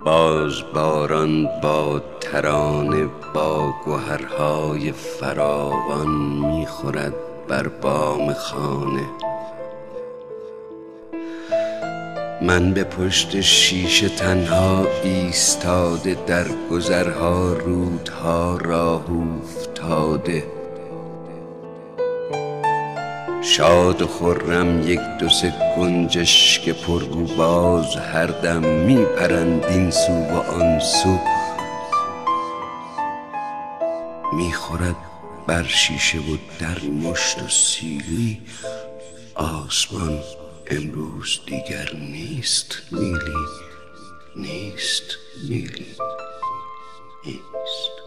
باز باران با ترانه با گوهرهای فراوان میخورد بر بام خانه. من به پشت شیشه تنها ایستاده، در گذرها رودها راه افتاده. شاد و خرم یک دو سه گنجشک پرگو باز هر دم میپرند این سو و آن سو. میخورد بر شیشه و در مشت و سیلی. آسمان امروز دیگر نیست میلی، نیست میلی، نیست.